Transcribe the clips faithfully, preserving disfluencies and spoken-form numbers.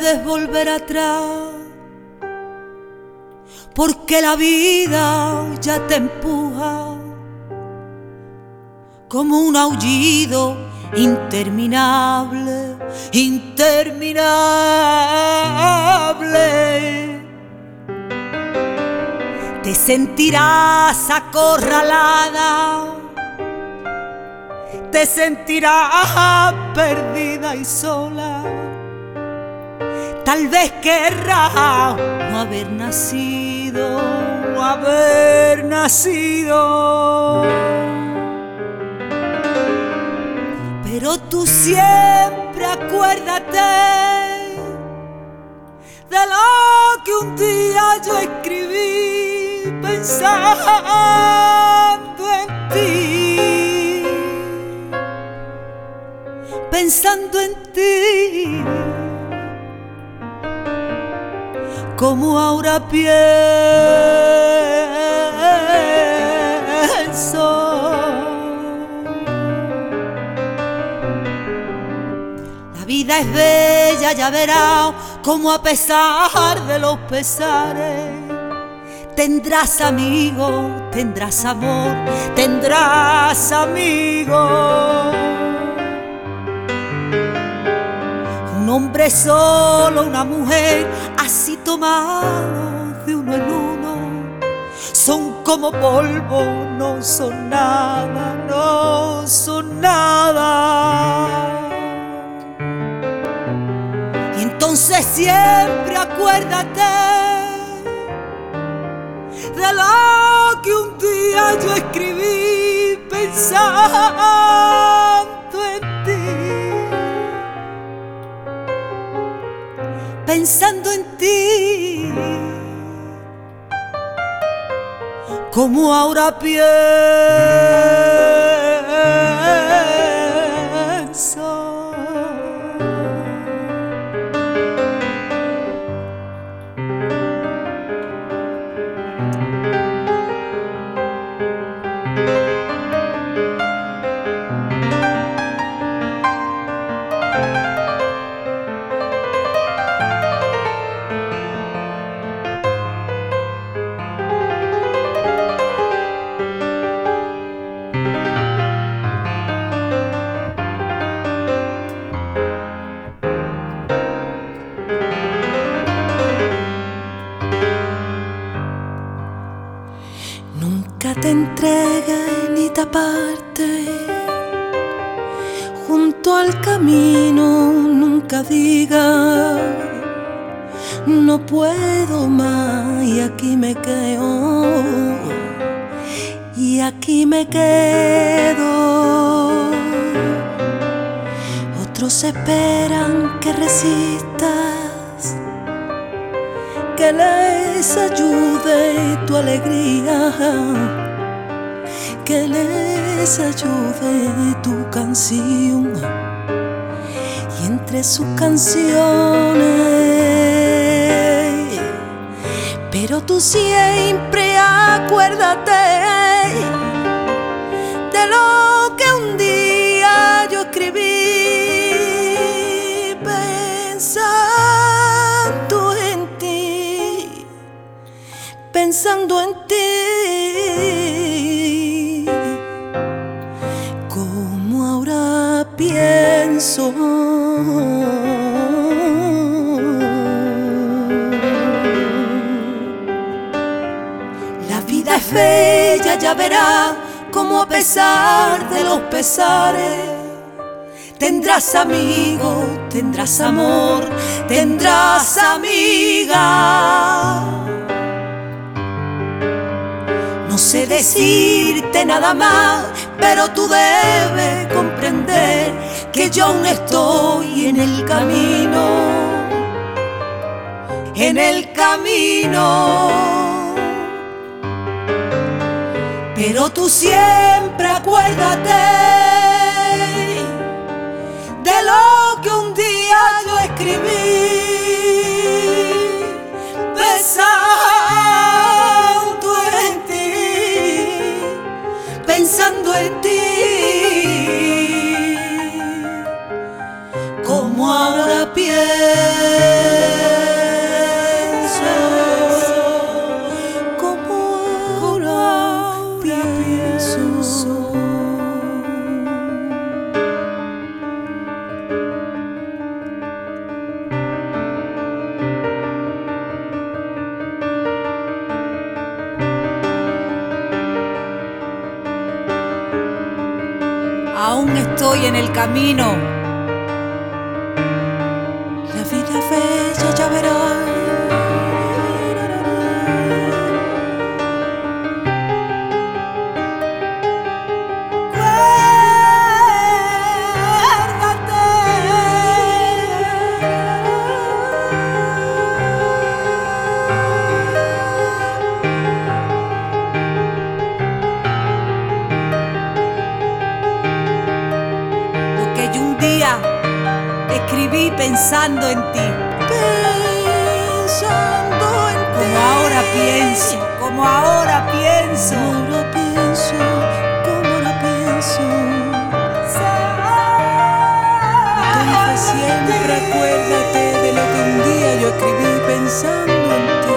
puedes volver atrás, porque la vida ya te empuja como un aullido interminable, interminable. Te sentirás acorralada, te sentirás perdida y sola. Tal vez querrás no haber nacido, no haber nacido. Pero tú siempre acuérdate de lo que un día yo escribí pensando en ti, pensando en ti, como ahora pienso. La vida es bella, ya verás, como a pesar de los pesares tendrás amigos, tendrás amor, tendrás amigos. Un hombre solo, una mujer, así tomados de uno en uno, son como polvo, no son nada, no son nada. Y entonces siempre acuérdate de lo que un día yo escribí pensando en ti, pensando en ti, como ahora pienso. Nunca te entregues ni te apartes, junto al camino nunca digas no puedo más y aquí me quedo, y aquí me quedo. Otros esperan que resistas, que les ayude tu alegría, que les ayude tu canción. Y entre sus canciones, pero tú siempre acuérdate de lo que un día yo escribí pensando en ti, pensando en ti, como ahora pienso. La vida es bella, ya verás, como a pesar de los pesares tendrás amigos, tendrás amor, tendrás amiga. No sé decirte nada más, pero tú debes comprender que yo aún estoy en el camino, en el camino. Pero tú siempre acuérdate de lo que un día yo escribí pensando en ti, pensando en ti, como ahora pienso. aún estoy en el camino. La vida bella ya verás. Escribí pensando en ti, pensando en ti, como ahora pienso, como ahora pienso, como ahora pienso, como ahora pienso. Entonces siempre acuérdate de lo que un día yo escribí pensando en ti,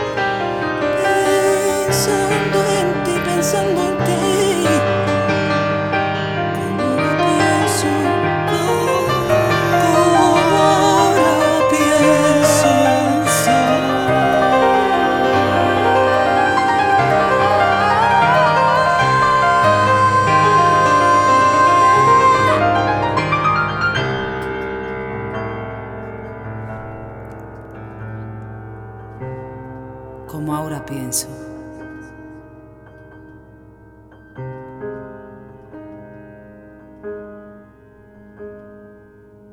pensando en ti, pensando en ti. como ahora pienso.